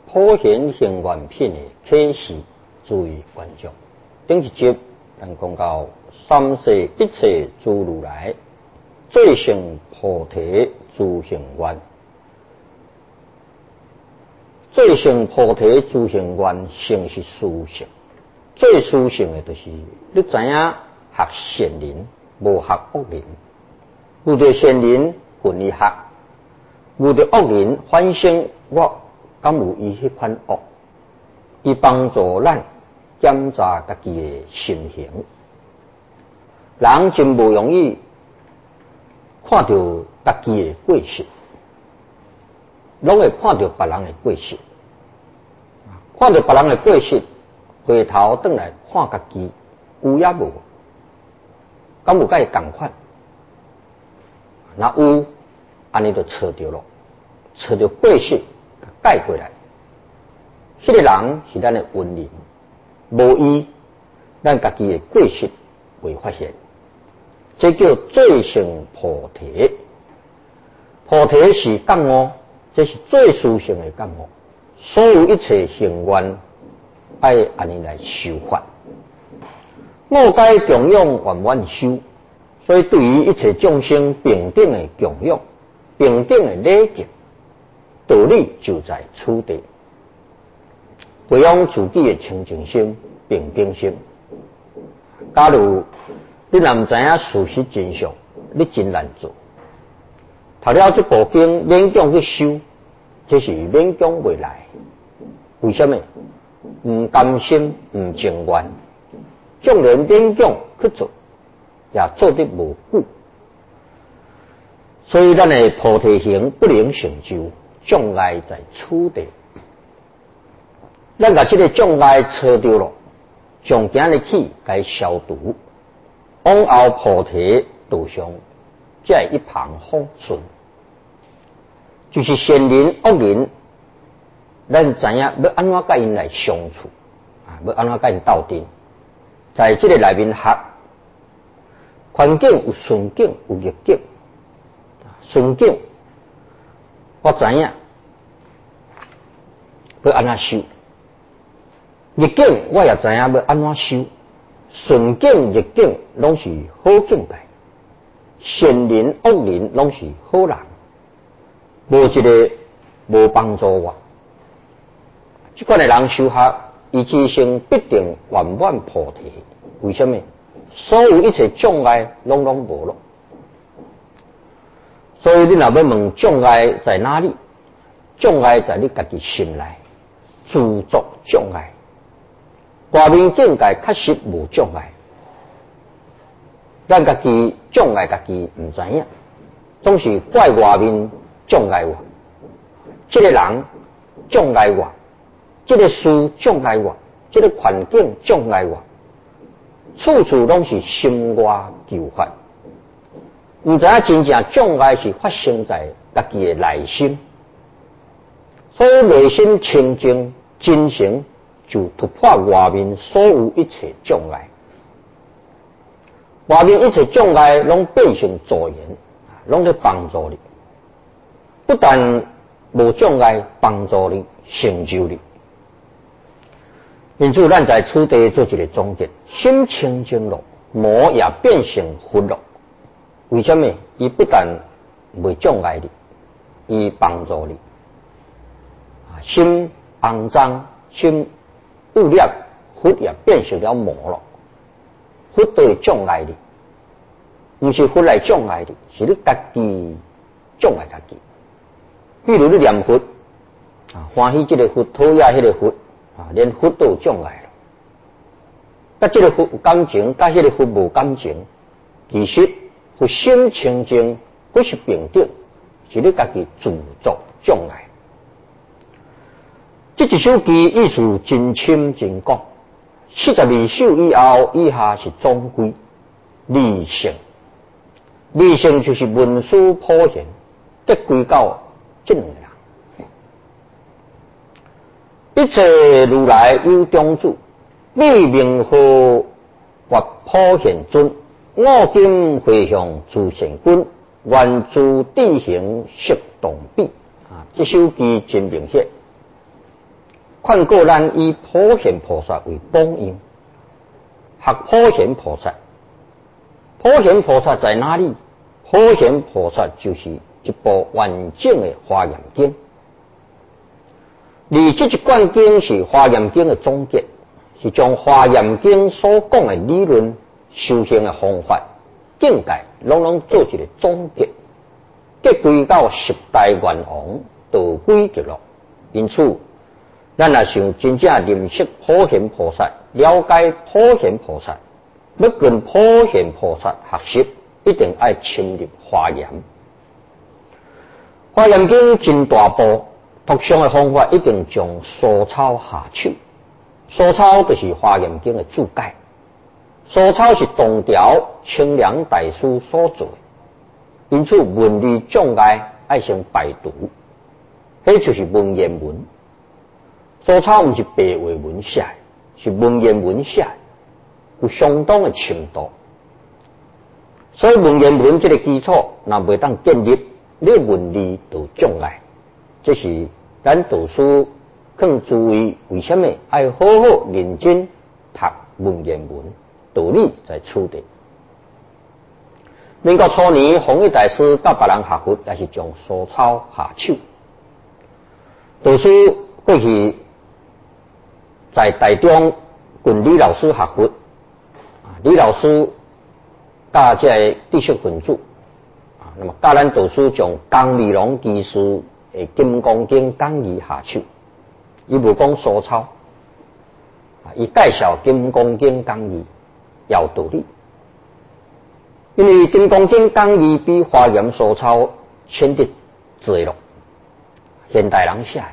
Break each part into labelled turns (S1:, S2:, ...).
S1: 普贤行愿品的启示，诸位观众。顶一集咱讲到三世一切诸如来，最胜菩提诸行愿。最胜菩提诸行愿，成是殊胜。最殊胜的就是你知影学善人，无学恶人。遇到善人分伊学，遇到恶人反省我敢有伊迄款恶，伊帮助咱检查家己的心行。人真无容易看到家己的过失，拢会看到别人的过失，看到别人的过失，回头转来看家己有也无，敢有甲伊同款？若有，安尼就错着咯，错着过失改过来。迄个人是咱的恩人，无伊，咱家己的过失未发现，这叫最胜菩提。菩提是觉悟，这是最殊胜的觉悟。所有一切行愿，爱安尼来修法。我该供养愿愿修。所以，对于一切众生平等的供养、平等的礼敬，道理就在此地。培养自己的清净心、平等心。假如你若唔知影事实真相，你真难做。读了这部经，勉强去修，这是勉强未来。为什么？唔甘心、唔情愿，众人勉强去做。也做得无久，所以咱的菩提行不能成就，障碍在此地。咱把这个障碍找到了，从今日起该消除，往后菩提道上再一旁放顺，就是善人恶人，咱知影要安怎甲因来相处，要安怎甲因斗阵，在这个内面学。环境有顺境有逆境，顺境我知影要安怎修，逆境我也知影要安怎修，顺境逆境拢是好境界，善人恶人拢是好人，无一个无帮助我。这款的人修学，伊之生必定圆满菩提。为什么？所有一切障碍拢无了，所以你若要问障碍在哪里？障碍在你家己心内，自作障碍。外面境界确实无障碍，咱家己障碍家己唔知影，总是怪外面障碍我，这个人障碍我，这个事障碍我，这个环境障碍我。处处拢是心外求法，唔知影真正障碍是发生在家己的内心，所以内心清净真诚，就突破外面所有一切障碍。外面一切障碍拢变成助缘，拢在帮助你，不但无障碍，帮助你成就你。因此，咱在此地做一个总结：心清净了，魔也变成佛了。为什么？伊不但袂障碍你，伊帮助你。心肮脏、心污染，佛也变成了魔了。佛都会障碍你，不是佛来障碍你，是你家己障碍家己。比如你念佛，欢喜这个佛，讨厌迄个佛。连佛都有障碍了，甲这个佛有感情，甲迄个佛无感情，其实佛心清净，佛是平等，是你家己自作障碍。这一首诗意思真深真广，42首以下是总归理性，理性就是文殊普贤，结归到这两个人。一切如来有中主，立名号或普贤尊，我今回向诸贤君，愿诸地行识同比。这首诗真明显。 劝告咱以普贤菩萨为榜样，学普贤菩萨。普贤菩萨在哪里？普贤菩萨就是一部完整的《华严经》，而这一卷经是《华严经》的总结，是将《华严经》所讲的理论、修行的方法、境界，拢做一个总结，结归到十大愿王道归极乐。因此，咱若想真正认识普贤菩萨，了解普贤菩萨，要跟普贤菩萨学习，一定要深入华严。华严经真大部，读诵的方法一定从疏抄下手。疏抄就是华严经的注解，疏抄是东条清凉大师所做的，因此文理障碍要先排除，迄就是文言文。疏抄不是白话文写的，是文言文写的，有相当的深度。所以文言文这个基础，若袂当建立，你文理就障碍。这是咱读书更注意，为什么要好好认真读文言文道理在处理。民国初年，弘一大师甲别人学佛，也是从疏抄下手。读书过去在台中跟李老师学佛，李老师甲这个知识分子，那么教咱读书从江美龙技师的《金刚经》讲义下手，伊无讲疏抄，伊介绍《金刚经》讲义要道理，因为《金刚经》讲义比华严疏抄深得多咯，现代人写的。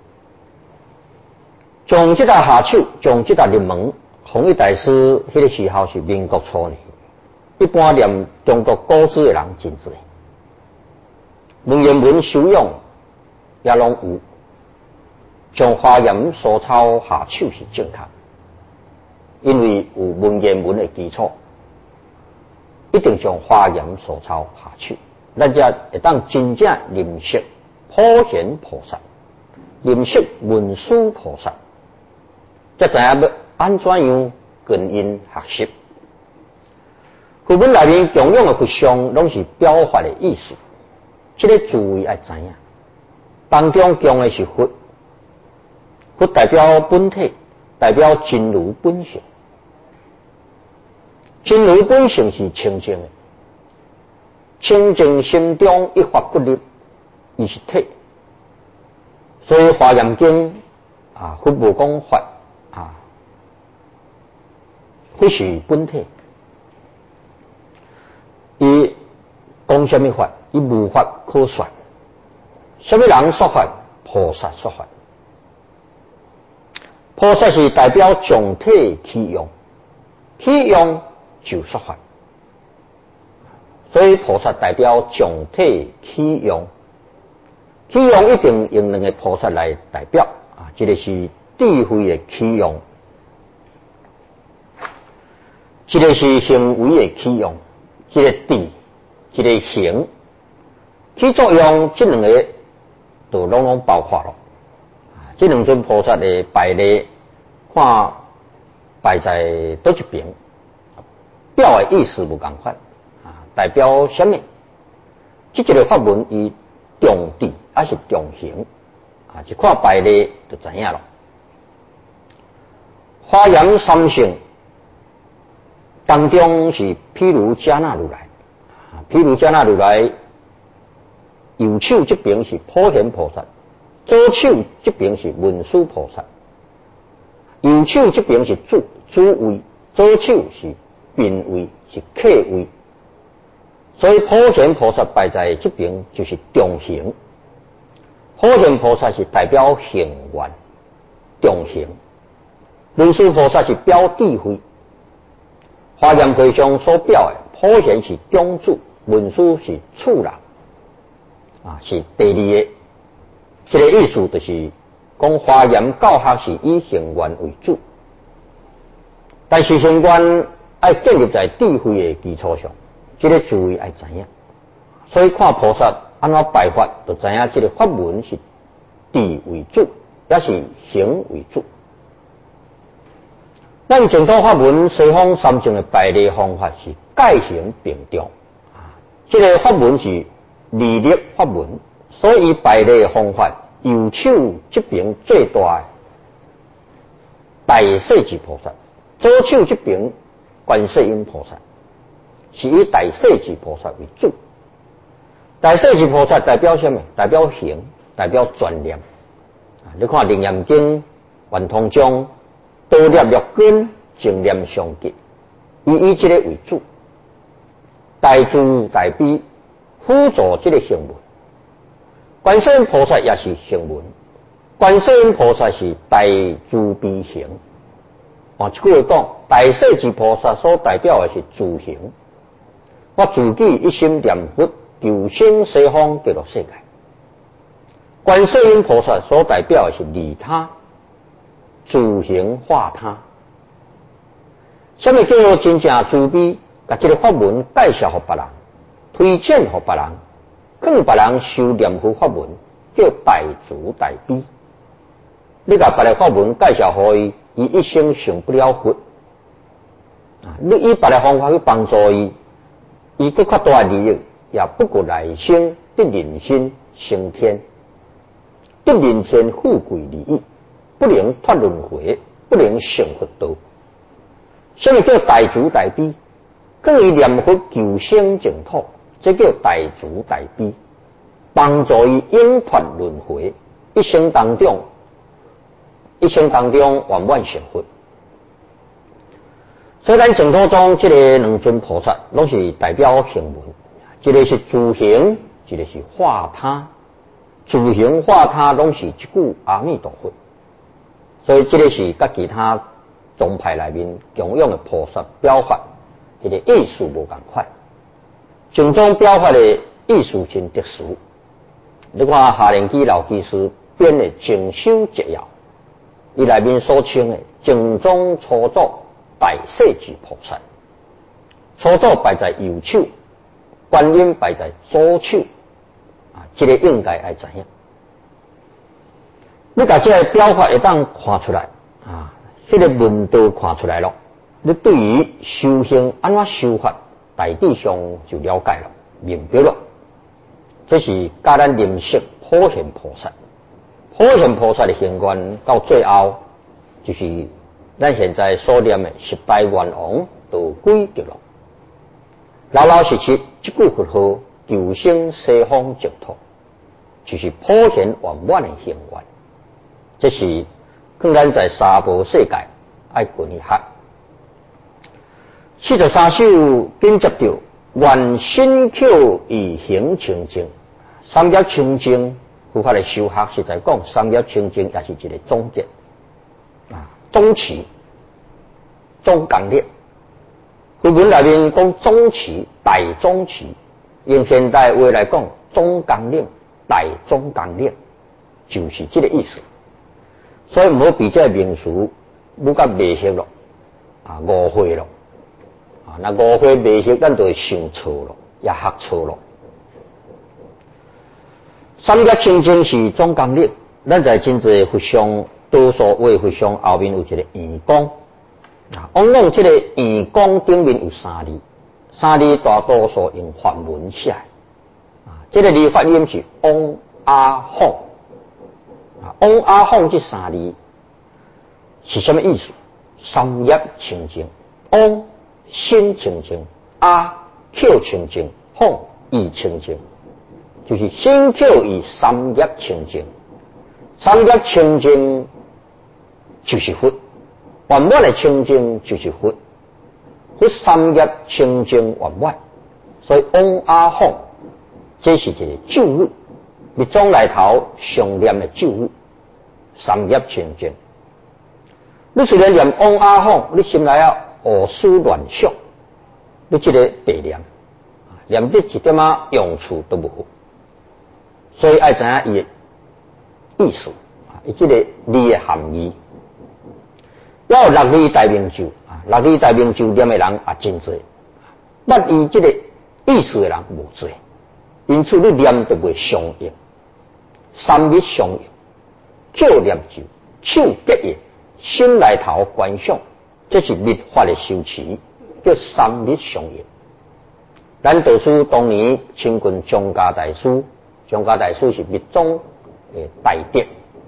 S1: 从这个下手，从这个入门，弘一大师迄个时候是民国初年，一般念中国古书的人真多，文言文修养也拢有，从华严疏抄下手是正确，因为有文言文的基础，一定从华严疏抄下手，咱才会当真正认识普贤菩萨，认识文殊菩萨。才知影要安怎样跟因学习。佛本内面共用的佛像，拢是表法的意思，这个注意要知影。当中供的是佛，佛代表本体，代表真如本性。真如本性是清净的，清净心中一法不立，伊是体。所以华严经佛无讲法。佛是本体，伊讲什么法？伊无法可说。什么人说法？菩萨说法。菩萨是代表总体起用，起用就说法。所以菩萨代表总体起用，起用一定用两个菩萨来代表这个是智慧的起用。一个是行为的起用，一个智，一个行，起作用，这两个都拢包括了。这两尊菩萨的摆列，看摆在倒一边，表的意思不同款代表什么？这个法门以重智还是重行一看摆列就知影了。华严三圣。当中是毗卢遮那如来，毗卢遮那如来右手这边是普贤菩萨，左手这边是文殊菩萨，右手这边是主位，左手是宾位，是客位。所以普贤菩萨摆在这边就是中行，普贤菩萨是代表行愿，中行；文殊菩萨是表智慧。华严会上所表的普贤是中主，文殊是次人，是第二个。这个意思就是讲华严教学是以行愿为主，但是行愿要建立在智慧的基础上，这个注意要知影。所以看菩萨安怎摆法，就知影这个法门是智为主， 也是行为主。咱净土法门西方三种的排列方法是戒行并重这个法门是利力法门，所以排列的方法右手这边最大的大势至菩萨，左手这边观世音菩萨，是以大势至菩萨为主。大势至菩萨代表什么？代表行，代表专念。你看《楞严经》圆通中，多念六根，正念相继，以这个为主。大慈大悲辅助这个行文，观世音菩萨也是行文，观世音菩萨是大慈悲行。这句话讲，大势至菩萨所代表的是自行，我自己一心念佛，求生西方极乐世界。观世音菩萨所代表的是利他，自行化他。什么叫做真正慈悲？把这个法门介绍给别人，推荐给别人，劝别人修念佛法门，叫大慈大悲。你把别个法门介绍给伊，伊一生成不了佛。你以别个方法去帮助伊，伊更较大利益，也不过来生得人心升天，得人天富贵利益，不能脱轮回，不能成佛道。什么叫大慈大悲？更以念佛求生净土，这叫大慈大悲，帮助伊永脱轮回，一生当中圆满成佛。所以咱净土中这个两尊菩萨，拢是代表行文，一个是自行，一个是化他。自行化他，拢是一句阿弥陀佛。所以这个是跟其他宗派内面共用的菩萨表法，这个意思无同款。净宗表法的意思真特殊。你看夏灵基老居士编的《净修捷要》，伊内面所称的净宗初祖大势至菩萨，初祖摆在右手，观音摆在左手。这个应该要知影。你把这个表法一旦看出来这个门道看出来了，你对于修行安怎修法，大致上就了解了、明白了。这是教咱认识普贤菩萨。普贤菩萨的行愿到最后，就是咱现在所念的十大愿王都归极乐。老老实实这句佛号，求生西方净土，就是普贤圆满的行愿。这是更咱在娑婆世界爱滚一学。43首紧接着愿身口以行清净，三业清净，佛法的修学是在讲三业清净，也是一个总结总持、总纲领。佛门内面讲总持、大总持，用现代话来讲，总纲领、大总纲领，就是这个意思。所以唔好比这名词，愈甲未熟咯，误会咯，那误会未熟，咱就会想错咯，也学错咯。三业清净是总纲领，咱在真济佛像，多数为佛像后面有一个圆光，往往这个圆光顶面有三字，三字大多数用梵文写，这个字发音是嗡阿吽。嗡阿吽这三字是什么意思？三业清净，嗡心清净，阿口清净，吽意清净，就是心口与三业清净。三业清净就是佛，圆满的清净就是佛，佛三业清净圆满，所以嗡阿吽这是一个咒语。密宗内头常念的咒语，三业清净。你虽然念嗡阿吽，你心内胡思乱想，你这个白念，念得一点用处都无。所以要知影伊的意思，伊这个字的含义。要有六字大明咒，六字大明咒念的人也真多，捌伊这个意思的人无多，因此你念就袂相应。三密相应， 叫念咒，手结业，心来头观想，这是密法的修持，叫三密相应。咱道师当年亲近张家大师，张家大师是密宗的大德。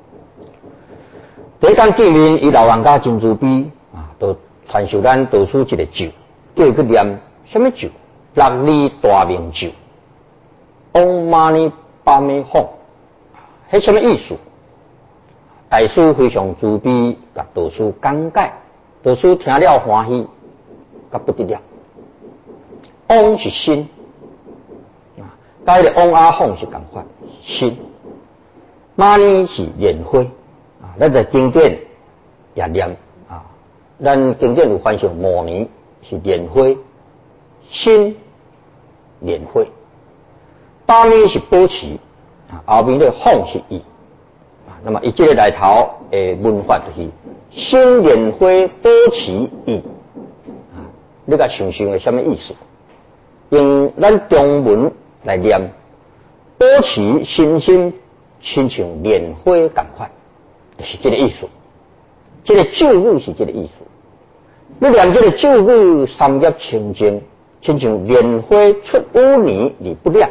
S1: 第一天见面，伊老人家真慈悲啊，就传授咱道师一个咒，叫伊去念什么咒？六字大明咒，唵嘛呢叭咪吽，迄什么意思？大师非常慈悲，甲道师讲解，道师听了欢喜，甲不得了。唵是心，啊，甲迄个唵啊吽是共款，心。嘛呢是莲花，啊，咱在经典也念啊，咱经典有翻成摩尼是莲花，心莲花。八咪是保持，啊，后面的吽是意。那么，伊这个内头的文法就是心莲花保持意，啊，你甲想想是什么意思？用咱中文来念，保持心心亲像莲花共款，就是这个意思。这个咒语是这个意思。你念这个咒语，三业清净，亲像莲花出污泥而不亮。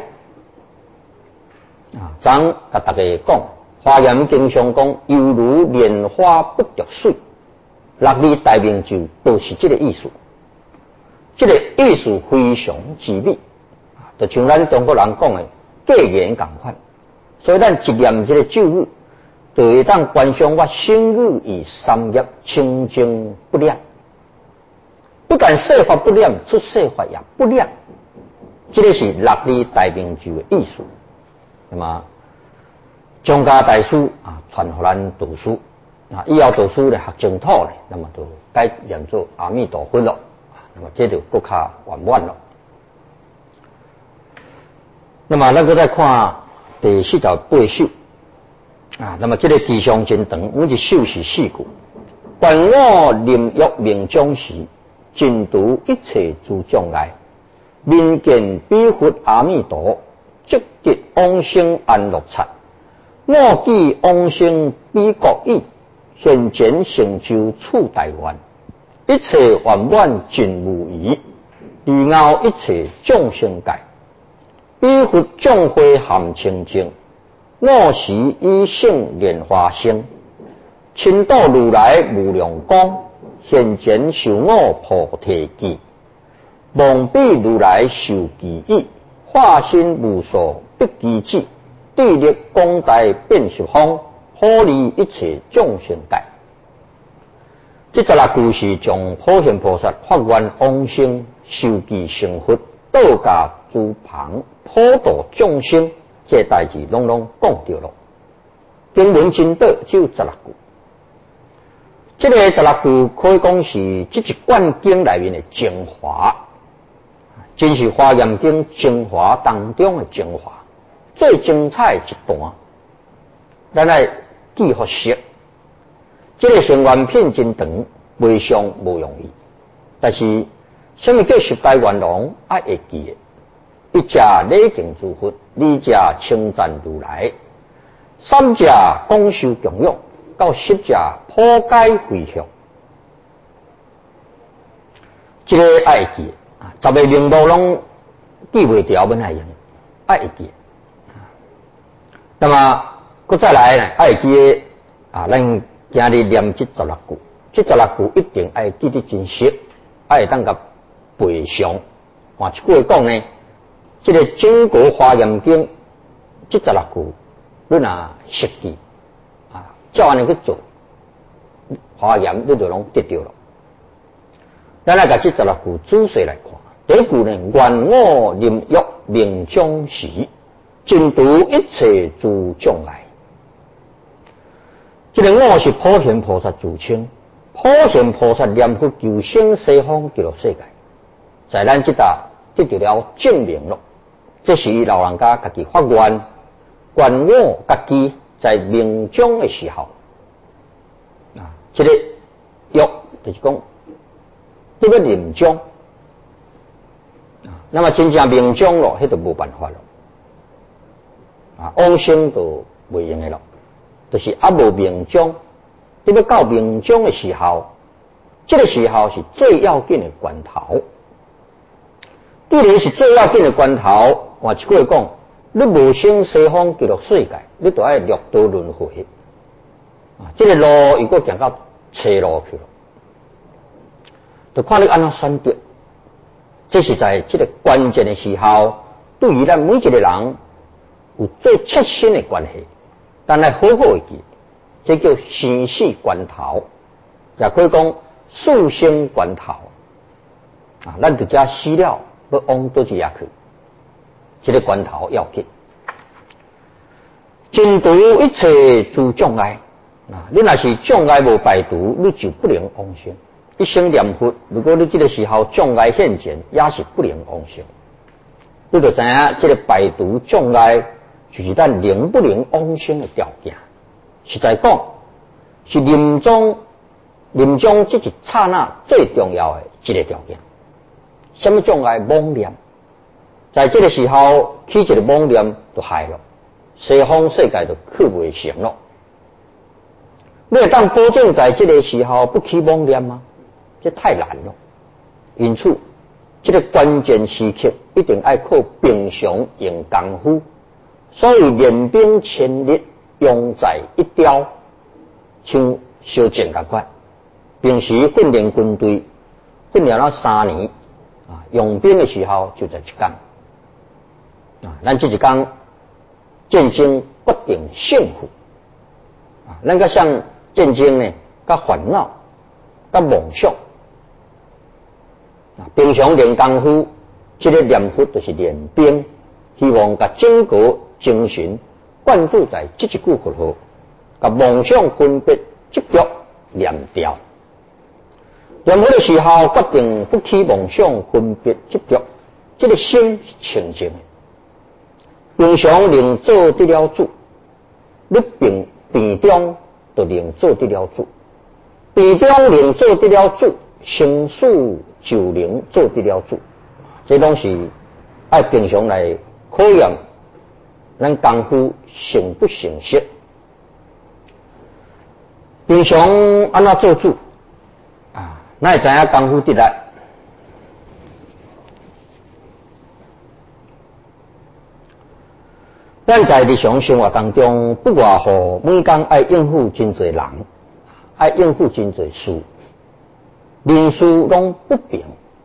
S1: 啊，咱甲大家讲。华严经上讲，犹如莲花不着水，六字大明咒都是这个意思。这个意思非常极美，就像咱中国人讲的格言同款。所以咱一念这个咒语，就会当观想我心语与三业清净不亮，不但说法不亮，出说法也不亮。这个是六字大明咒的意思。那么张家大师啊，传予咱道师啊，以后道师咧学净土咧，那么就改念做阿弥陀佛咯。那么这就更加圆满了。那么咱再来看第48首啊，那么这个地上真长，每一首是4句。观我临欲明将时，尽除一切诸障碍，面见彼佛阿弥陀，即得往生安乐刹。我记往生彼国意，现前成就处台湾，一切圆满尽无疑，余后一切众生界，彼佛众花含清净，我时以性莲花生，亲导如来无量光，现前受我菩提记，望彼如来受记忆，化身无数不记智。地力广大遍十方，普利一切众生界。这16句是从普贤菩萨发愿往生受记成佛，道家诸旁普度众生，这代志拢讲到了。经文真短，只有16句。这个16句可以讲是这一贯经里面的精华，真是华严经精华当中的精华。最精彩一段，咱来记复习。这个成愿品真长，未上无容易。但是，什么叫十大愿望爱会记的？一者礼敬诸佛，二者称赞如来，三者广修供养，到10者普解回向。这个爱记啊，10个名目拢记袂掉，本来用爱记。那么，搁再来呢？爱记的啊，咱今日念这16句，这16句一定爱记得真实，爱当甲背上。换一句话讲呢，这个整个华严经这16句，你若识记啊，照安尼去做，华严你就拢得到了。咱来甲这16句仔细来看，第一句呢，愿我临欲明将时。尽除一切诸障碍，这个我是普贤菩萨自称，普贤菩萨念佛求生西方极乐世界，在咱这搭得到了证明了。这是伊老人家家己发愿，愿我家己在明将的时候，啊，这个欲就是讲，这个临将，啊，那么真正明将咯，迄就无办法了。啊，往生都袂用的咯。 就是还无命中，你要到命中的时候，这个时候是最要紧的关头。既然是最要紧的关头，换一句话讲，你无生西方极乐世界，你就要六道轮回。这个路如果行到斜路去了，就看你安怎选择。这是在这个关键的时候，对于咱每一个人有最切身的关系，但来好好会记，这叫生死关头，也可以讲死生关头。咱伫遮死了，要往倒一下去？这个关头要紧。真除一切诸障碍，你若是障碍无排除，你就不能往生。一生念佛，如果你这个时候障碍现前，也是不能往生。你就知影，这个排除障碍就是咱能不能往生的条件。实在讲，是临终这一刹那最重要的一个条件。什么障碍？妄念。在这个时候起一个妄念就害了，西方世界就去袂成了。你会当保证在这个时候不起妄念吗？这太难了。因此，这个关键时刻一定要靠平常用功夫。所以练兵千日，用在一朝，像烧箭同款。平时训练军队，训练了3年，用兵的时候就在一天。咱这一天战争决定胜负。咱较像战争呢，甲烦恼，甲梦想。平常练功夫，这个念佛就是练兵，希望甲整个精神灌注在这一句佛号，甲梦想分别执着念掉。念佛的时候，决定不起梦想分别执着，这个心是清净的。平常能做得了主，你病中就能做得了主，病中能做得了主，生死就能做得了主。这拢是爱平常来考验咱功夫成不成熟。平常安怎做主咱会知影功夫得力。咱在日常生活当中，不外乎每天爱应付真侪人，爱应付真侪事，人事拢不平。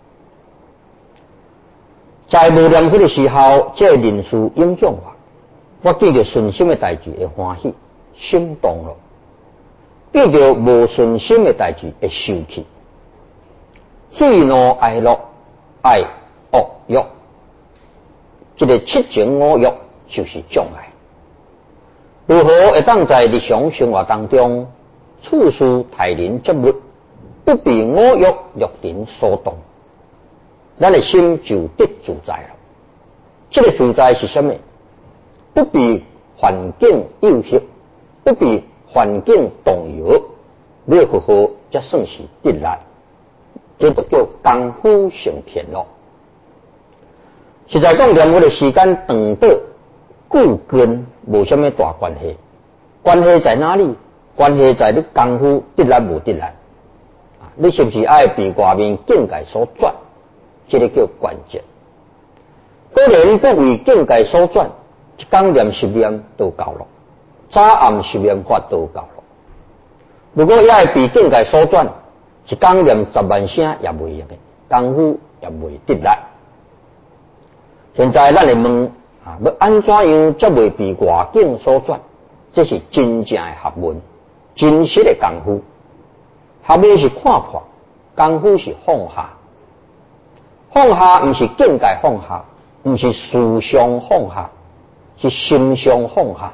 S1: 在无念佛的时候，这人事影响我见到顺心的代志会欢喜心动了，见到无顺心的代志会生气。喜怒哀乐爱恶欲，这个七情五欲就是障碍。如何会当在日常生活当中处事待人接物，不被五欲欲人所动，咱的心就得自在了。这个自在是什么？不被环境诱惑，不被环境动摇，你好好才算是得力。这就叫功夫成片咯。实在讲，念佛的时间长短，故跟无什么大关系。关系在哪里？关系在你功夫得力无得力。你是不是爱被外面境界所转？这个叫关键。果然不为境界所转，一天念10念都够了，早暗10念法都够了。如果要被境界所转，一天念10万声也袂用的，功夫也袂得力。现在咱来问要安怎样才袂被外境所转？这是真正的学问，真实的功夫。学问是看破，功夫是放下。放下不是境界放下，不是思想放下，是心上放下。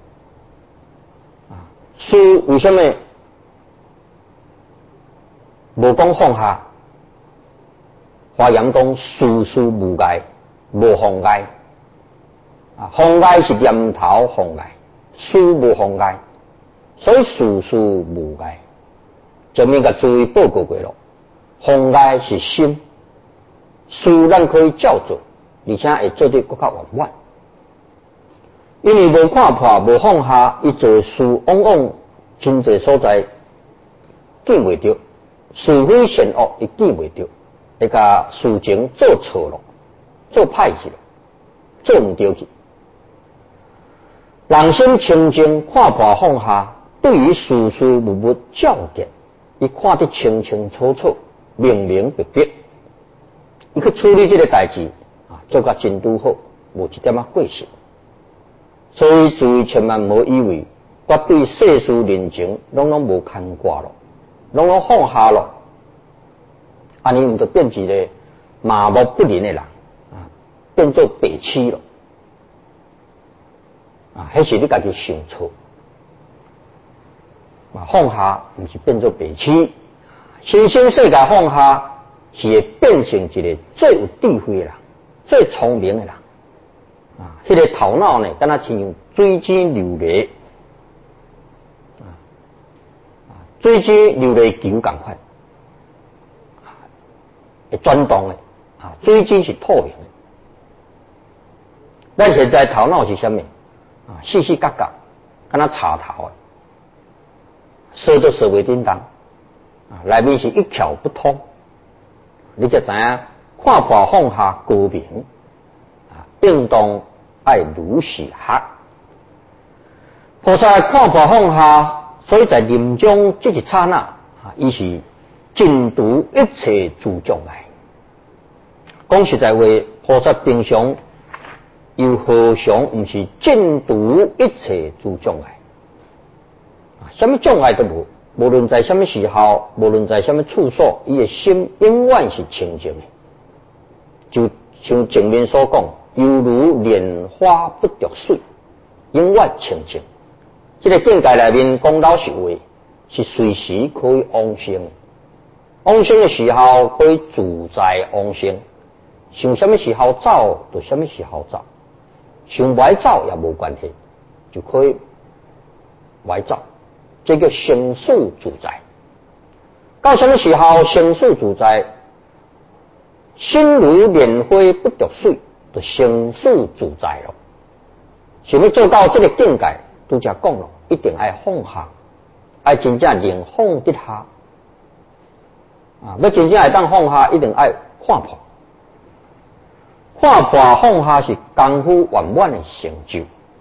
S1: 思为什么无讲放下？华严讲事事无碍，无妨碍。妨碍是念头妨碍，事无妨碍，所以事事无碍。前面甲诸位报告过了，妨碍是心，事咱可以照做，而且会做得更较圆满。 因为无看破、无放下，伊做事往往真侪所在见袂着，是非善恶伊见袂着，会甲事情做错了，做歹去了，做唔对去。人心清净，看破放下，对于事事物物照见，伊看得清清楚楚、明明白白，伊去处理这个代志啊，做甲真拄好，无一点仔过失。所以注意千万无以为我对世事人情拢无牵挂咯，拢放下咯，安尼毋就变一个麻木不仁的人啊，变做白痴咯啊！迄是你家己想错啊，放下毋是变做白痴，新生世界放下是会变成一个最有智慧的人，最聪明的人。啊，迄个头脑呢，敢若亲像水晶流泪，水晶流泪球共款，会转动的，啊，水晶是透明的。咱现在头脑是啥物？啊，细细角角，敢若插头的，说都说袂叮当，啊，内面是一窍不通，你才知影看破放下高明。应当爱如是学，菩萨看破放下，所以在临终这一刹那啊，伊是尽除一切诸障碍。讲实在话，菩萨平常又何尝毋是尽除一切诸障碍？啊，什么障碍都无，无论在什么时候，无论在什么处所，伊的心永远是清净的，就像前面所讲。犹如莲花不着水，永远清净。这个境界内面讲老实话，是随时可以往生的。往生的时候可以自在往生，想什么时候走就什么时候走，想歪走也无关系，就可以歪走。这个生死自在。到什么时候生死自在？心如莲花不着水。就生死自在咯，想要做到这个境界，拄则讲咯，一定爱放下，爱真正能放得下啊！要真正会当放下，一定爱看破，看破放下是功夫圆满的成就。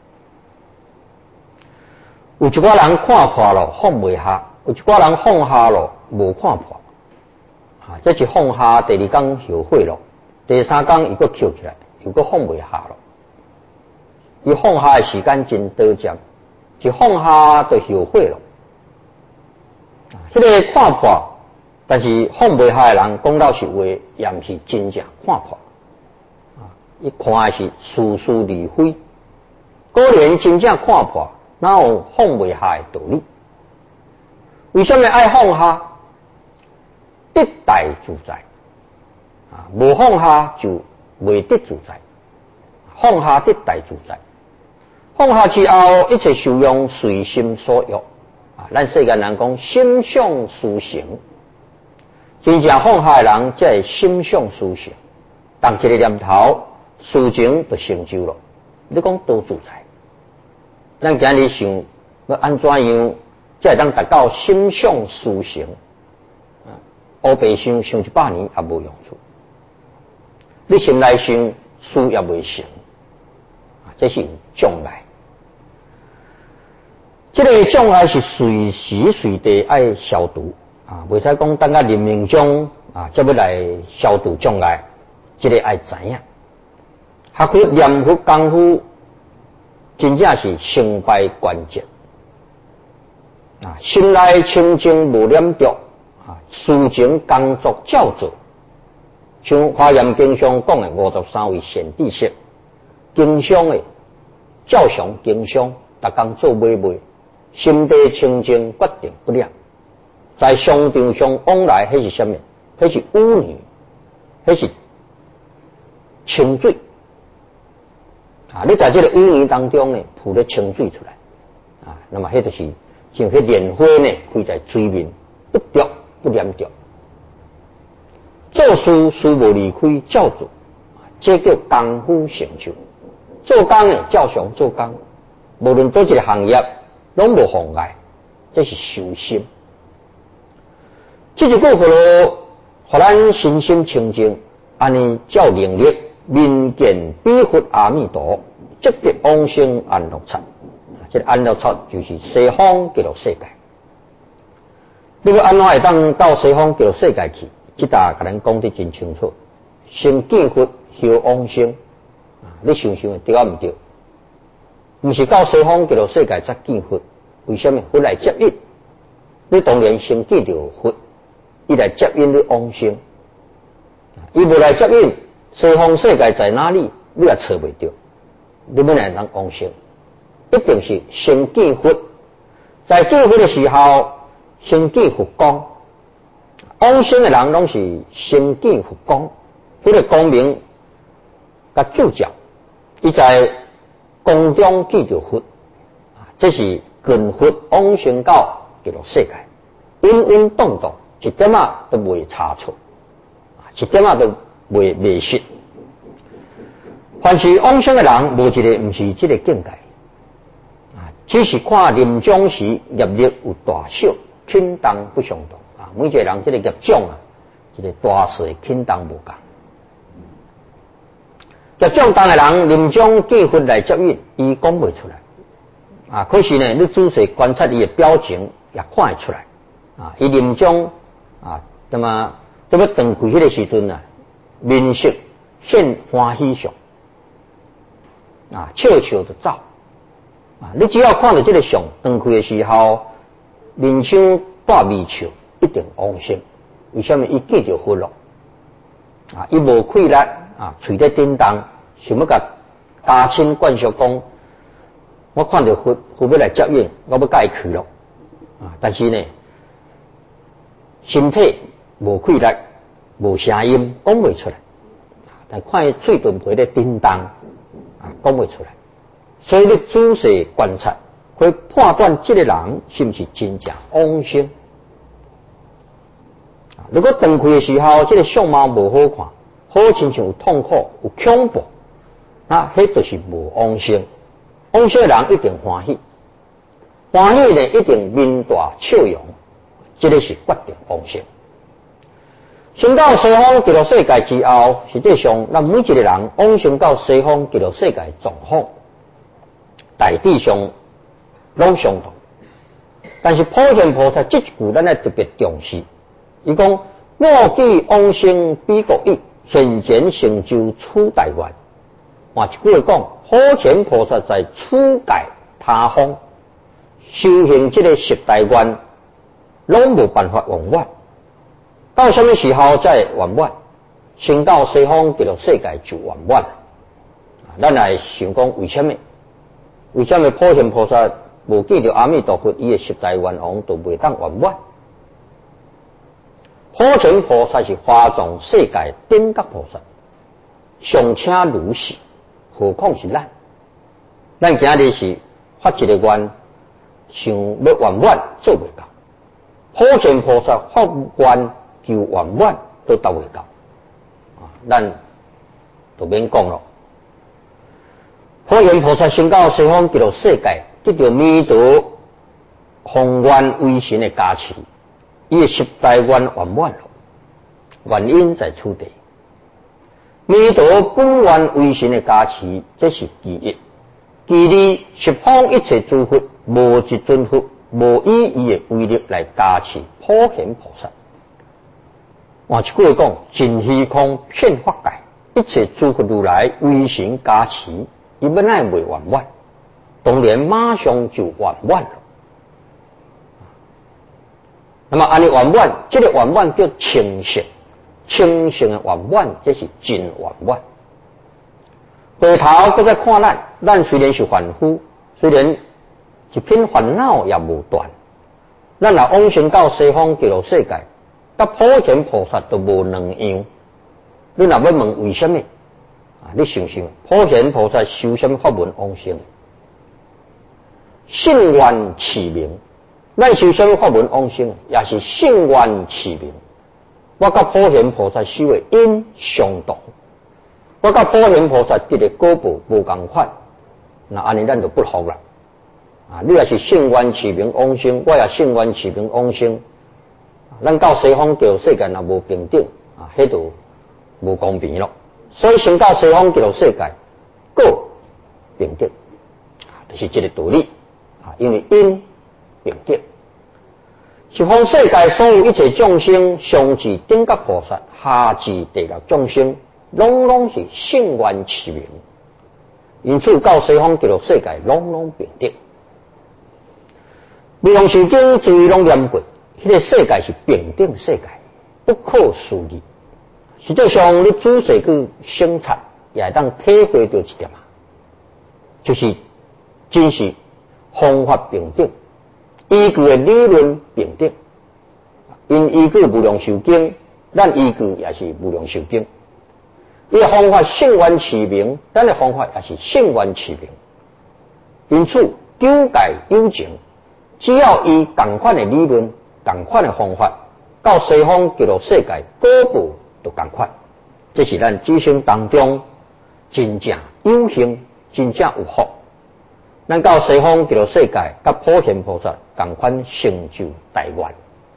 S1: 有一寡人看破咯，放袂下；有一寡人放下咯，无看破啊！这是放下第二天后悔咯，第三天伊佫捡起来。又搁放袂下咯，伊放下的时间真短暂，一放下就后悔咯。迄个看破，但是放袂下的人讲老实话，也毋是真正看破。啊，伊看的是事事理非，果然真正看破，哪有放袂下的道理？为什么爱放下？得大自在啊，无放下就未得自在，放下得大自在。放下之后，一切受用随心所欲啊！咱世间人讲心想事成，真正放下的人才会心想事成。动一个念头，事情就成就了。你讲多自在？咱今日想要安怎样，才会当达到心想事成？啊，乌白想想100年也无用处。你心内想，事也未成，啊，这是障碍。这个障碍是随时随地爱消除啊，袂使讲等到临命中啊，才要来消除障碍。这个爱知影，学佛念佛功夫，真正是成败关键啊！心内清净无念着啊，事情工作照做。像《华严经》上讲的53位善知识，经常的照常经常，逐工做买卖，心地清净，决定不了。在商场上往来，迄是什么？迄是污女，迄是清水啊！你在这个污泥当中呢，吐了清水出来啊，那么迄就是像迄莲花呢，开在水面，不着不念着。做事事无离开照做，这叫功夫成就。做工呢，照常做工， 无论多一个行业，拢无妨碍，这是修心。这一句话咯，互咱身心清净，安尼照能力，面见彼佛阿弥陀，即得往生安乐刹。这个安乐刹就是西方极乐世界。你要安怎会当到西方极乐世界去？即搭甲咱讲得真清楚。先见佛，后往生。你想想对啊毋对？毋是到西方极乐世界才见佛，为什么佛来接引？你当然先见到佛，伊来接引你往生。伊无来接引，西方世界在哪里？你也找袂到。你要来能往生，一定是先见佛。在见佛的时候，先见佛光。往生的人拢是先见佛光，迄个光明甲注脚，伊在光中见到佛，这是近佛往生到极乐世界，稳稳当当，一点啊都袂差错，一点啊都袂失。凡是往生的人，无一个毋是这个境界，只是看临终时业力有大小，轻重不相同。每一个人这个业种这个大小轻重无共。业种重的人，临终见佛来接引，伊讲袂出来。可是呢，你仔细观察伊的表情，也看会出来。伊临终那么要断开迄个时阵面色现欢喜相，笑笑就走。你只要看到这个相断开的时候，面上带微笑。一定往生，为什么？伊见到佛咯，伊无气力嘴在叮当，想要甲家亲灌输讲，我看到佛要来接引，我要甲伊去咯，但是呢，身体无气力，无声音，讲袂出来，但看伊嘴唇皮在叮当，讲袂出来，所以你仔细观察，可以判断这个人是不是真正往生。如果断开的时候，这个相貌无好看，好亲像有痛苦、有恐怖，那迄就是无往生。往生的人一定欢喜，欢喜呢一定面带笑容，这个是决定往生。升到西方极乐世界之后，实际上咱每一个人往生到西方极乐世界状况，大致上拢相同。但是普贤菩萨这一句，咱要特别重视。伊讲：我既往生彼国邑，现前成就出大愿。换一句话讲，普贤菩萨在出界他方修行这个十大愿，拢无办法圆满。到什么时候才圆满？升到西方极乐世界就圆满了。咱来想讲，为什么？为什么普贤菩萨无见到阿弥陀佛，伊的十大愿望都袂当圆满？普贤菩萨是华藏世界顶觉菩萨，尚且如是，何况是咱？咱今日是发一个愿，想要圆满做袂到。普贤菩萨发愿求圆满都达袂到，咱就免讲咯。普贤菩萨升到西方极乐世界，得到弥陀宏愿威神的加持。伊的十大愿圆满了，原因在此地。弥陀本愿威神的加持，这是其一。其二，十方一切诸佛，无一尊佛无以伊的威力来加持普贤菩萨。换一句话讲，尽虚空遍法界，一切诸佛如来威神加持，伊本来未圆满，当然马上就圆满了。那么安尼圆满，这个圆满叫清净，清净的圆满，这是真圆满。回头搁再看咱虽然是凡夫，虽然一片烦恼也无断，咱若往生到西方极乐世界，甲普贤菩萨都无两样。你若要问为什么？你想想，普贤菩萨修什么法门往生？信愿持名。咱修什么法门往生，也是信愿持名。我甲普贤菩萨修的因相同，我甲普贤菩萨得的果报无共款，那安尼咱就不服啦。 啊，你也是圣愿持名往生，我也圣愿持名往生。咱到西方极乐世界若无平等啊，迄就无公平咯。所以先到西方极乐世界，各平等，就是这个道理啊。因为因平等，十方世界所有一切众生，上至顶觉菩萨，下至地狱众生，拢是圣愿持名。因此到西方极乐世界，拢平等。无量寿经注意拢念过，迄个世界是平等世界，不可思议。实际上，你仔细去省察，也会当体会到一点啊，就是真是方法平等，依据的理论平等。因依据无量寿经，咱依据也是无量寿经。伊的方法圣愿持名，咱的方法也是圣愿持名。因此九界有情，只要以同款的理论、同款的方法，到西方极乐世界，各部都同款。这是咱知生当中真正有幸、真正有福。咱到西方极乐世界，甲普贤菩萨同款成就大愿。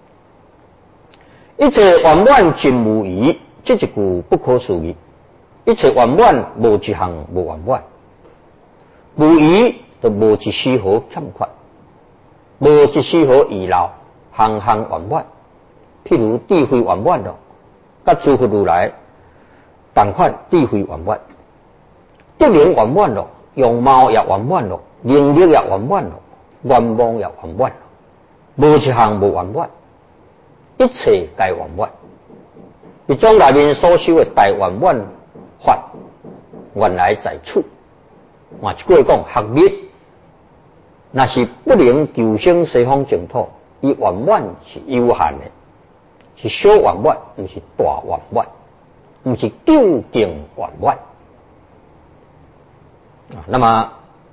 S1: 一切圆满尽无疑，这一句不可思议。一切圆满无一项无圆满，无疑就无一丝毫欠缺，无一丝毫遗漏，项项圆满。譬如智慧圆满咯，甲诸佛如来同款智慧圆满，德能圆满咯，容貌也圆满咯，能力也圆满咯，愿望也圆满咯，无一项无圆满，一切皆圆满。一种内面所修的大圆满法，原来在此。换一句讲，学密那是不能求生西方净土，伊圆满是有限的，是小圆满，不是大圆满，不是究竟圆满。那么，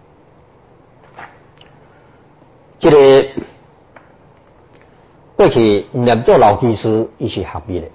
S1: 这个过去念做老居士，伊是学密的，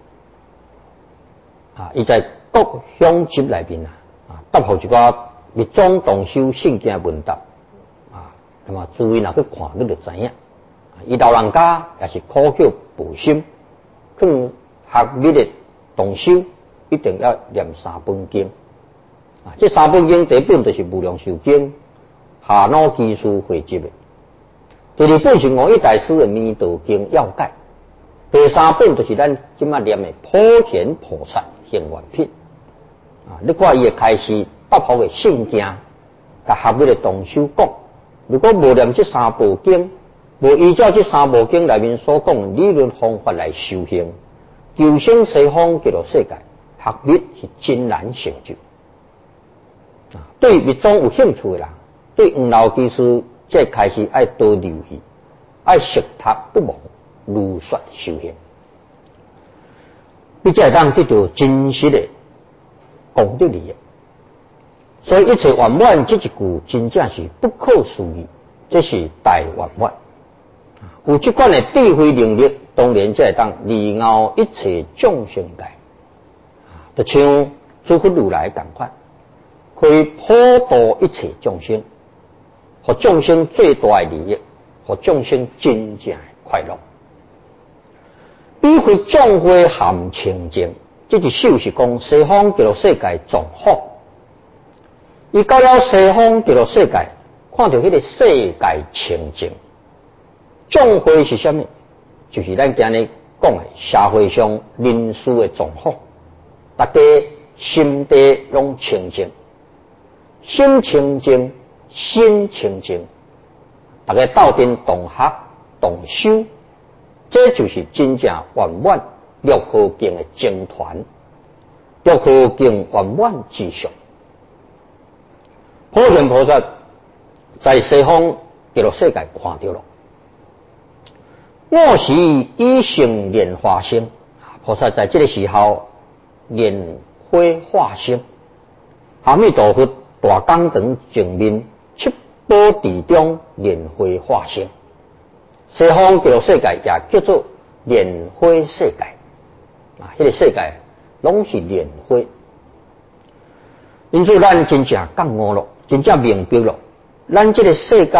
S1: 伊在各乡集内面答复一寡密宗同修圣经问答那么诸位若去看，你就知影，伊老人家也是苦口婆心，劝学密的同修一定要念三本经这三本经第一本就是无量寿经，下脑居士汇集的；第二本是五一大师的弥陀经要解；第三本就是咱今仔念的普贤菩萨行愿品你看伊的开始答复的圣经，甲学密的同修讲，如果无念这三部经，无依照这三部经内面所讲的理论方法来修行，求生西方极乐世界，学密是真难成就。对密宗有兴趣的人，对黄老居士这开始爱多留意，爱识读不忘，如说修行，你才会当得到真实的功德利益。所以一切圆满这一句真正是不可思议，这是大圆满。有这款的智慧能力，当然才会当利益一切众生界。就像诸佛如来同款，可以普度一切众生，和众生最大的利益，和众生真正的快乐。比会众会含清净，这一首是讲西方极乐世界众福。伊到了西方极乐世界，看到迄个世界清净，众会是啥物？就是咱今日讲的社会上人事的众福，大家心地拢清净，心清净，心清净，大家斗阵同学同修，这就是真正圆满六合境的精团，六合境圆满之上。普贤菩萨在西方极乐世界看到了，我时以性莲花生，菩萨在这个时候莲花化生，阿弥陀佛大光堂正面七宝地中莲花化生，西方极乐世界也叫做莲花世界迄个世界拢是莲花。因此咱真正觉悟了，真正明白了，咱这个世间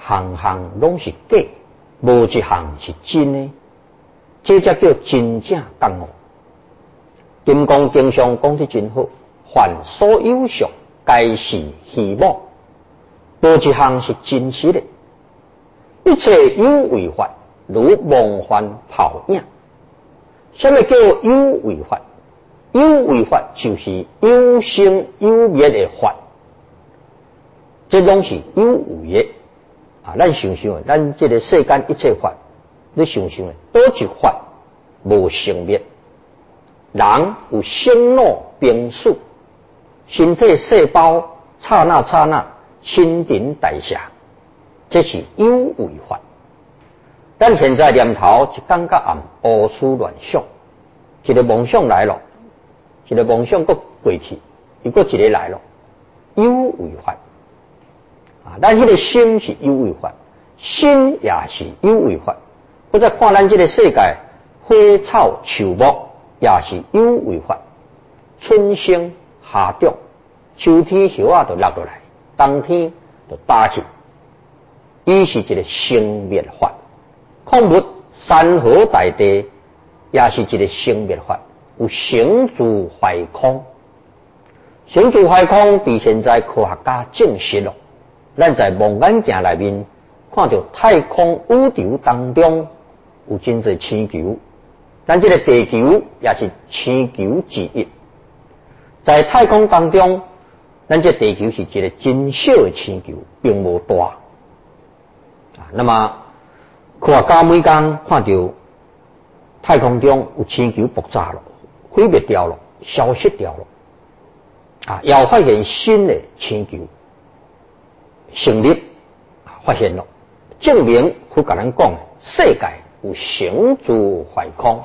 S1: 行行拢是假，无一项是真的，这才叫真正觉悟。金刚经上讲得真好，凡所有相，皆是虚妄，无一项是真实的。一切有为法，如梦幻泡影。什么叫有为法？有为法就是有生有灭的法，这拢是有为的。咱想想，咱这个世间一切法，你想想多一法无生灭？人有生老病死，身体细胞刹那刹那新陈代谢，这是有为法。咱现在念头一天到暗胡思乱想，一个梦想来了，一个梦想搁过去，又搁一个来了，有为法。咱这个心是有为法，心也是有为法。或者看咱这个世界，花草树木也是有为法。春生夏长，秋天叶仔就落落来，冬天就打去，伊是一个生灭法。矿物、山河大地也是一个生灭法，有生住坏空。生住坏空比现在科学家证实了。咱在望远镜内面看到太空宇宙当中有真侪星球，咱这个地球也是星球之一。在太空当中，咱这地球是一个真小的星球，并无大。那么科学家每天看到太空中有星球爆炸了，毁灭掉了，消失掉了，又发现新的星球成立，发现了，证明佢甲咱讲，世界有生住坏空，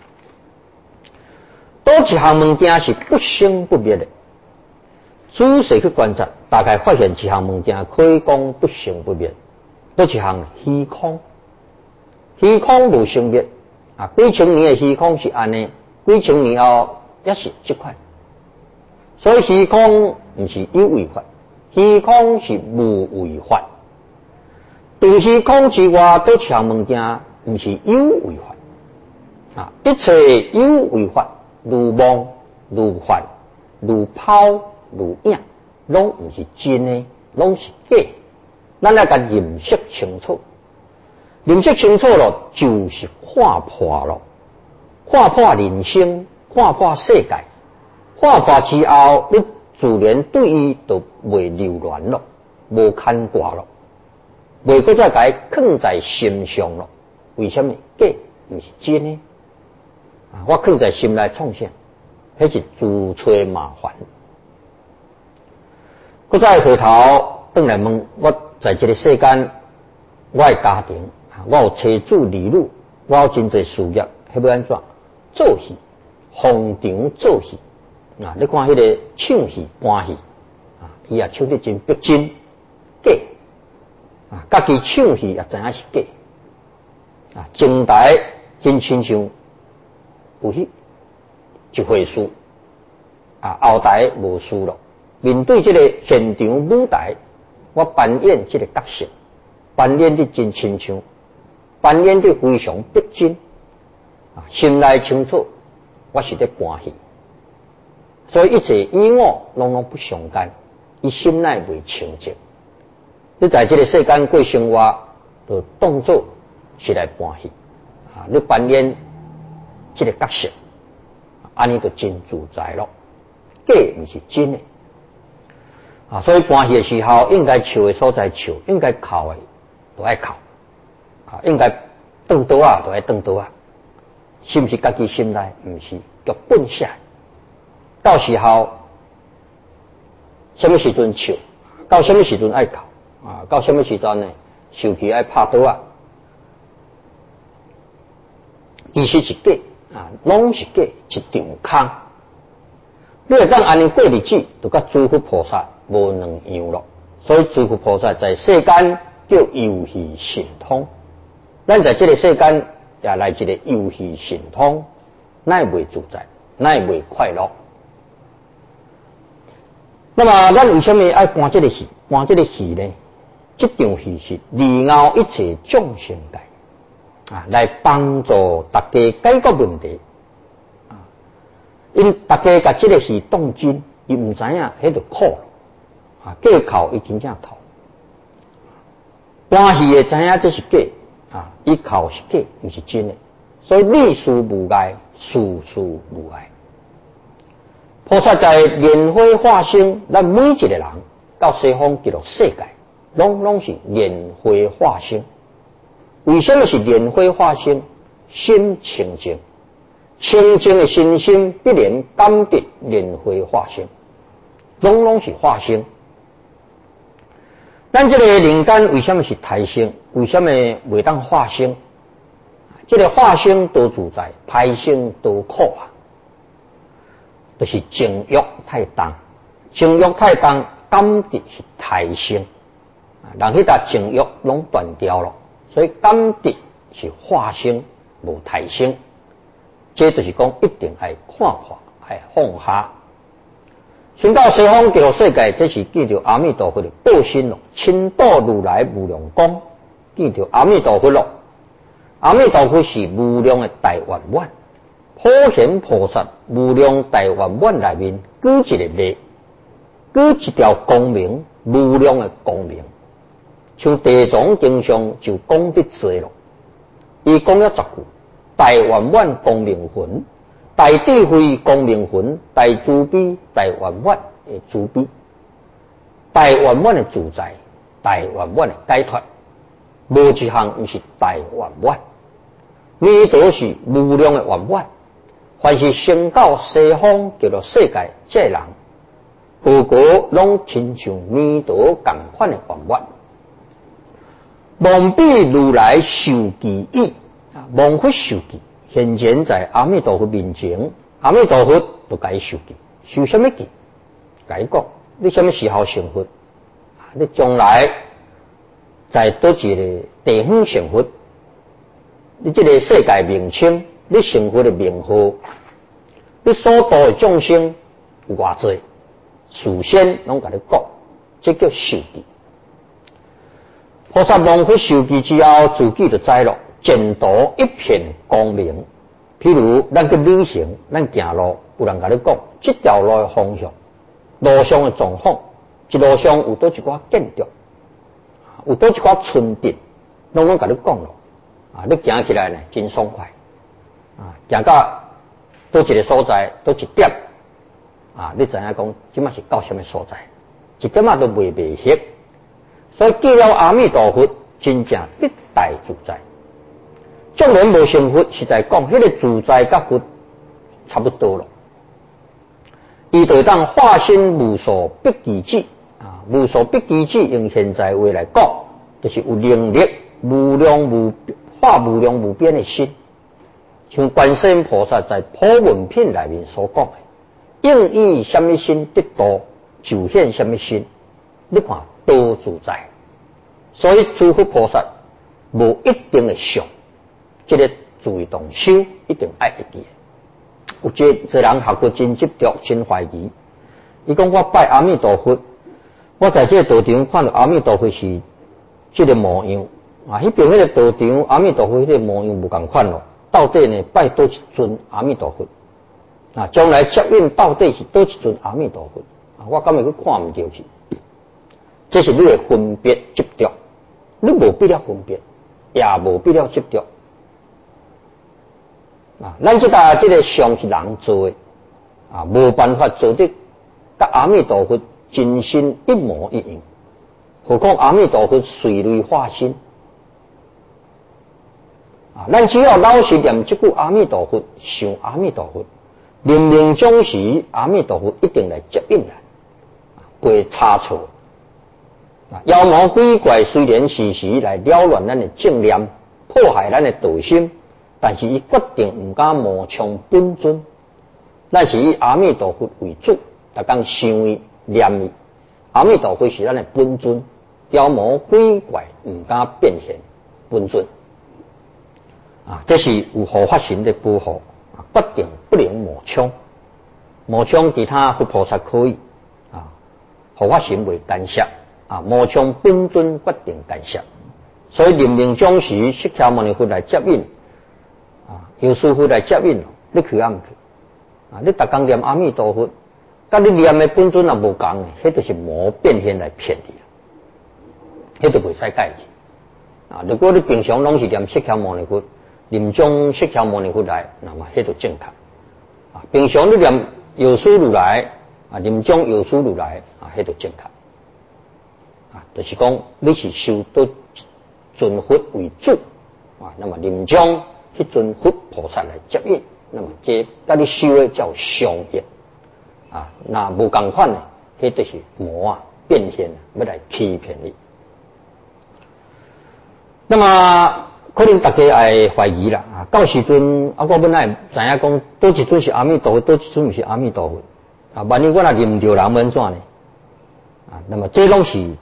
S1: 多一项物件是不生不灭的。仔细去观察，大概发现一项物件可以讲不生不灭，多一项虚空。虚空无生灭，几千年的虚空是安尼，几千年后也是这款。所以虚空不是有为法。虚空是无为法，除虚空之外，多一项物件不是有为法。一切有为法，如梦、如幻、如泡、如影，拢不是真的，拢是假。咱要甲认识清楚，认识清楚了，就是看破了，看破人生，看破世界，看破之后，你自然对伊就袂留恋了，无牵挂了，袂搁再甲伊放在心上了。为什么？假毋是真的？我放在心内创啥？迄是自找麻烦。搁再回头转来问，我在这个世间，我的家庭，我有妻子儿女，我有真侪事业，迄要安怎做戏？逢场做戏。你看迄个唱戏、搬戏，伊也唱得真逼真，假，家己唱戏也知影是假，前台真亲像有戏一回事，后台无事了。面对这个现场舞台，我扮演这个角色，扮演得真亲像，扮演得非常逼真，心内清楚，我是在搬戏。所以一切以我拢不相干，伊心内袂清净。你在这个世间过生活，就当作是来搬戏，你扮演这个角色，安尼就真自在咯。假毋是真的，所以搬戏的时候，应该笑的所在笑，应该哭的都爱哭，应该转倒都爱转倒，是毋是家己心内？毋是剧本写。到时候什么时阵笑，到什么时阵爱哭，到什么时阵呢？受气爱拍倒其实是假，拢是假，一场空。你若当安尼过日子，就甲诸佛菩萨无两样咯。所以诸佛菩萨在世间叫游戏神通，咱在这个世间也来一个游戏神通，乃袂自在，乃袂快乐。那么咱为什么爱搬这个戏？搬这个戏呢？ 这场戏是利后一切众生界来帮助大家解决问题因大家甲这个戏当真，伊唔知影迄就苦了计考伊真正头，欢喜的知影这是假伊考是假，唔是真的，所以历事无碍，事事无碍。菩萨在莲花化身，咱每一个人到西方极乐世界，拢是莲花化身。为什么是莲花化身？心清净，清净的身心必然感得莲花化身，拢是化身。咱这个人间为什么是胎生？为什么袂当化身？这个化身多自在，胎生多苦就是情欲太重，情欲太重，感得是胎生。人迄搭情欲拢断掉了，所以感得是化身无胎生。这就是讲一定爱看破，爱放下。寻到西方极乐世界，这是记着阿弥陀佛的报身咯，亲导如来无量光，记着阿弥陀佛咯。阿弥陀佛是无量的大圆满，普贤菩萨无量大圆满内面举一个例，举一条光明，无量的光明。像地藏经上就讲得多咯，伊讲了10句，大圆满光明魂。大智慧光明魂，大慈悲大圆满的慈悲，大圆满的自在，大圆满的解脱，无一项毋是大圆满。弥陀是无量的圆满，凡是升到西方极乐世界这人，个个拢亲像弥陀同款的圆满。望彼如来受其意，望佛受记。现前在阿弥陀佛面前，阿弥陀佛就甲伊受记，受什么记？甲伊讲，你什么时候成佛？你将来在倒一个地方成佛？你这个世界名称，你成佛的名号，你所度的众生有偌济？事先拢甲你讲，这叫受记。菩萨望佛受记之后，自己就知咯。前途一片光明，譬如咱去旅行，咱行路，有人甲你讲，这条路的方向，路上的状况，一路上有多一寡建筑，有多一寡村镇，拢甲你讲咯。你行起来呢，真爽快。行到倒一个所在，倒一点，你知影讲，即马是到什么所在，一点都袂翕。所以见了阿弥陀佛，真正得大自在。纵然无成佛，实在讲，迄个自在甲佛差不多咯。伊就当化身无所不及智无所不及智，用现在话来讲，就是有能力无量无边的心。像观世音菩萨在普门品内面所讲的，应以什么心得度，就现什么心。你看多自在。所以诸佛菩萨无一定的相。这个注意动修一定爱会记。有这人学过真执着，真怀疑。伊讲我拜阿弥陀佛，我在这个道场看到阿弥陀佛是这个模样迄边那个道场阿弥陀佛迄个模样无同款咯。到底呢拜多一尊阿弥陀佛将来接引到底是多一尊阿弥陀佛我根本去看唔到去。这是你的分别执着，你无必要分别，也无必要执着。咱这个相是人做的无办法做得甲阿弥陀佛真心一模一样。何况阿弥陀佛随类化身咱只要老实念这句阿弥陀佛，想阿弥陀佛，冥冥中时阿弥陀佛一定来接引咱，不会差错。妖魔鬼怪虽然时时来扰乱咱的正念，破坏咱的道心，但是伊决定唔敢冒充本尊。咱是以阿弥陀佛为主，逐工想伊念伊，阿弥陀佛是咱的本尊，妖魔鬼怪唔敢变现本尊。这是有护法神的保护，决定不能冒充。冒充其他佛菩萨可以，护法神袂干涉。 无从本尊决定干涉，所以临命终时，释迦牟尼佛来接引，有师傅来接引，你去唔去？你逐工念阿弥陀佛，甲你念的本尊也无共的，迄就是魔变现来骗你，迄就袂使介去。如果你平常拢是念释迦牟尼佛，临终释迦牟尼佛来，那么迄就正确。平常你念药师如来，临终药师如来，迄就正确。就是讲你是修到尊佛为主，那么临终迄尊佛菩萨来接引，那么这甲你修的叫相应。那无共款呢，迄就是魔变现，要来欺骗你。那么可能大家会怀疑啦，到时阵我本来知影讲，倒一尊是阿弥陀佛，倒一尊毋是阿弥陀佛，万一我若认唔着人，要怎呢？那么这拢是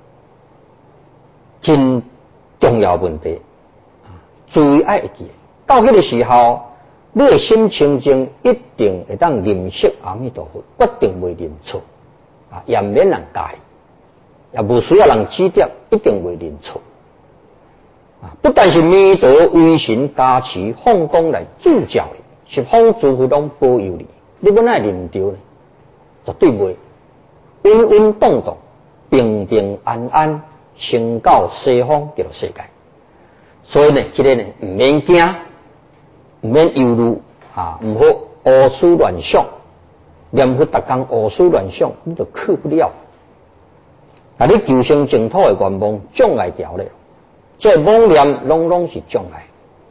S1: 真重要问题，注意爱记。到迄个时候，你的心清净，一定会当认识阿弥陀佛，决定袂认错，也免人教，也无需要人指点，一定袂认错。不但是弥陀威神加持，放光来助教你，十方诸佛拢保佑你，你要哪会认着呢？绝对袂，稳稳当当，平平安安，升到西方极乐世界。所以呢，这个呢，唔免惊，唔免忧虑，唔好胡思乱想，念佛逐工胡思乱想，你就去不了。你求生净土的愿望障碍掉了。这妄念拢是障碍，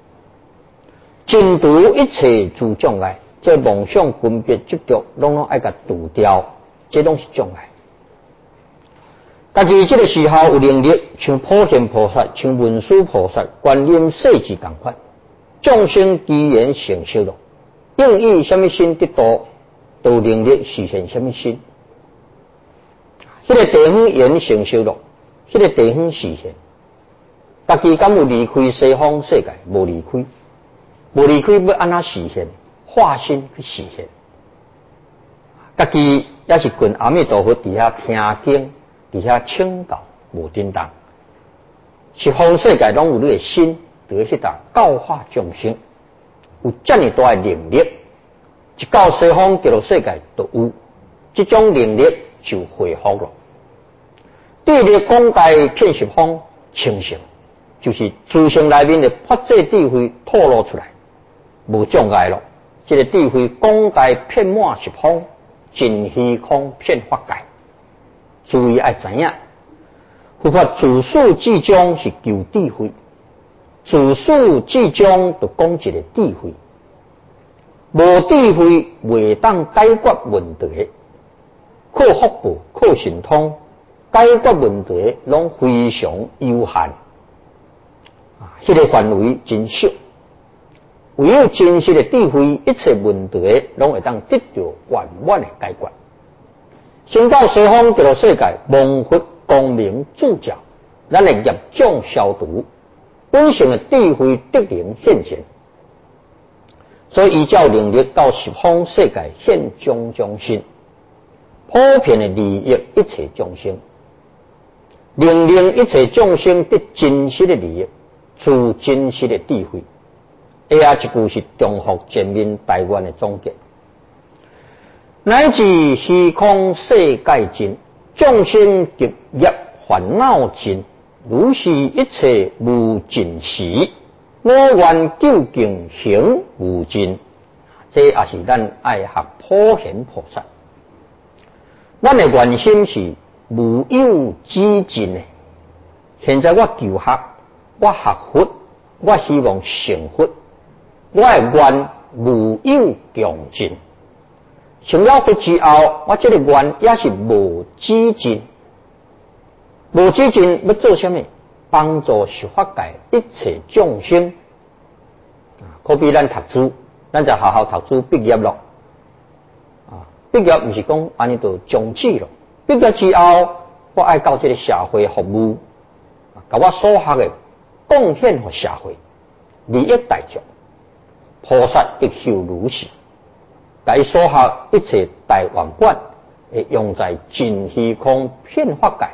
S1: 尽除一切诸障碍。这妄想分别执着，拢爱甲除掉，这拢是障碍。家己这个时候有能力，像普贤菩萨、像文殊菩萨、观音世智同款，众生机缘成熟了，应以什么心得到，都有能力实现什么心。这个地方缘成熟了，这个地方实现。家己敢有离开西方世界？无离开，无离开要安怎实现？化身去实现。家己也是跟阿弥陀佛伫遐听经，伫遐请教，无颠当。十方世界拢有你的心，在迄搭教化众生，有这么大的能力，一到西方极乐世界都有，这种能力就恢复了。对你广大遍十方清净。就是自性内面的法界智慧透露出来，无障碍了。这个智慧广大遍满十方，尽虚空遍法界。注意爱知影，佛法自始至终是求智慧，自始至终就讲一个智慧。无智慧未当解决问题，靠福报、靠神通解决问题，拢非常有限。这个范围真小，唯有真实的智慧，一切问题拢会当得到圆满的解决。升到西方极乐世界，蒙佛光明助教，咱的业障消除，本性的智慧得能现前。所以依照能力到十方世界现种种心，普遍的利益一切众生，令一切众生得真实的利益。出真实的智慧，下一句是中国全面台湾的总结。乃至虚空世界尽，众生极业烦恼尽，如是一切无尽时，我愿究竟行无尽。这也是咱爱学普贤菩萨，咱的愿心是无有止尽的。现在我求学。我学佛，我希望成佛，我的愿无有穷尽。成了佛之后，我这个愿也是无止尽。无止尽要做什么？帮助十法界一切众生。可比咱读书，咱在学校读书毕业了，毕业不是讲安尼就终止了。毕业之后，我爱到这个社会服务，把我所学的。贡献给社会，利益大众。菩萨亦修如是，把所学一切大圆满，会用在尽虚空遍法界，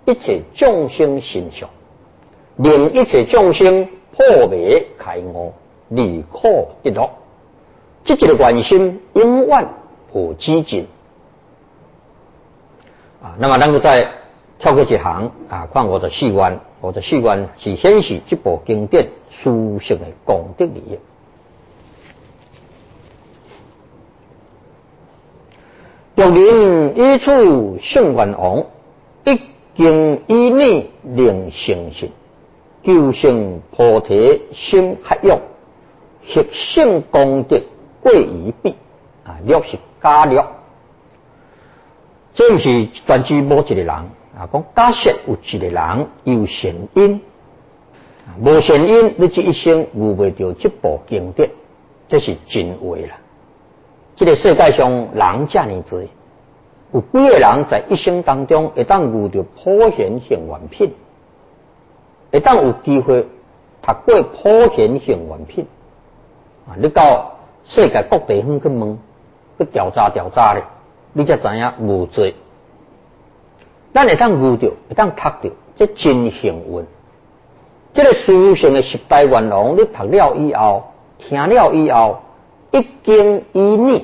S1: 一切众生心上，令一切众生破迷开悟，离苦得乐。这个愿心永远无止境。那么咱就再跳过一行看54愿，54愿是显示这部经典殊胜的功德利益。若人依处圣愿王，一经以内令成信，求成菩提心合用，实性功德过于彼。略是假略，这不是专指某一个人讲假设有一个人有善因，无善因，你这一生悟袂到这部经典，这是真话啦。这个世界上人这么多，有几个人在一生当中会当悟到普贤行愿品，会当有机会读过普贤行愿品你到世界各地方去问，去调查咧，你才知影无多。咱会当悟到，会当读到，这真幸运。这个殊胜的10大愿王，你读了以后，听了以后，一经以念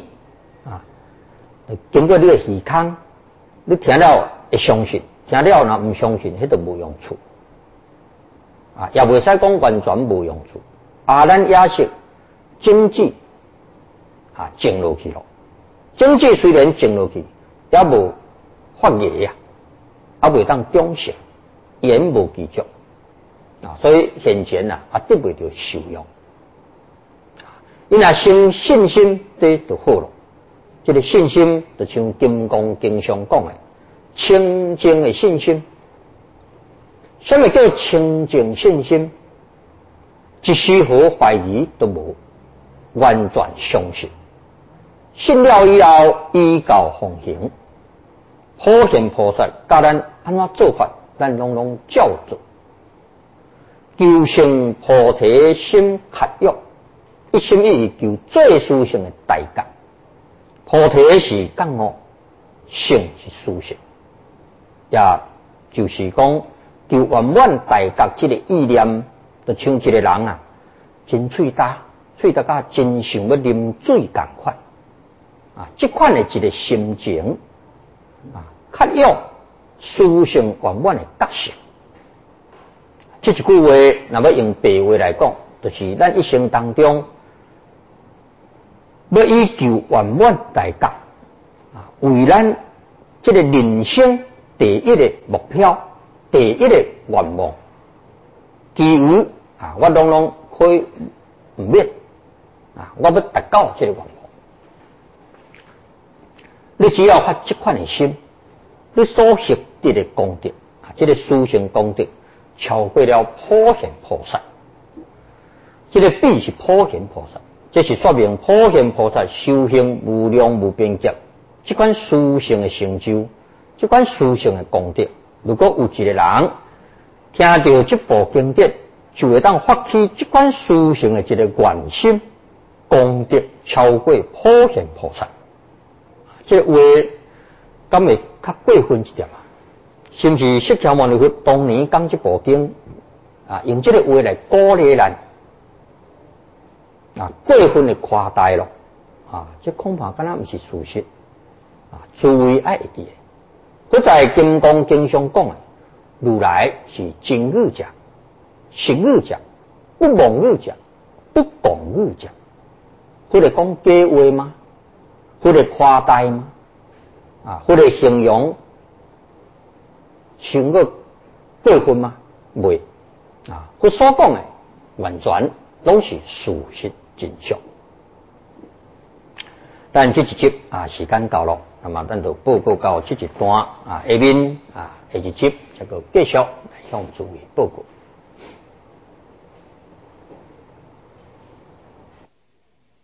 S1: 经过你的耳孔，你听了会相信，听了若唔相信，迄都无用处也袂使讲完全无用处。咱也是经济静落去咯。经济虽然静落去，也无发芽也袂当忠诚，言无其足所以现前得袂到受用。你若生信心，这就好咯。这个信心就像金刚经上讲的，清净的信心。什么叫清净信心？一丝毫怀疑都无，完全相信。信了以后，依教奉行。普贤菩萨教咱安怎做法，咱拢照做。求成菩提心合约，一心一意求最殊胜的大觉。菩提是觉悟，性是殊胜，也就是讲求圆满大觉这个意念，就像一个人真喙焦甲真想要啉水同款这款的一个心情较有殊胜圆满的觉性。这一句话，若要用白话来讲，就是咱一生当中要以求圆满大觉为咱这个人生第一个目标、第一个愿望。其余我拢可以唔免我要达到这个愿望。你只要发这款的心，你所获得的功德这个殊胜功德超过了普贤菩萨。这个比是普贤菩萨，这是说明普贤菩萨修行无量无边界，这款殊胜的成就，这款殊胜的功德，如果有一个人听到这部经典，就会当发起这款殊胜的一个愿心，功德超过普贤菩萨。这个话敢会较过分一点是不是释迦牟尼佛当年讲这部经用这个话来鼓励咱过分的夸大咯这恐怕敢若不是事实诸位爱会记的。佢在金刚经上讲的，如来是真语者、实语者、不妄语者、不共语者。佢哋讲假话吗？佢哋夸大吗？佢哋形容伤过过分吗？袂佢所讲的完全拢是事实真相。但这一集时间到了，那么咱就报告到这一段下面下一集这个继续来向诸位报告。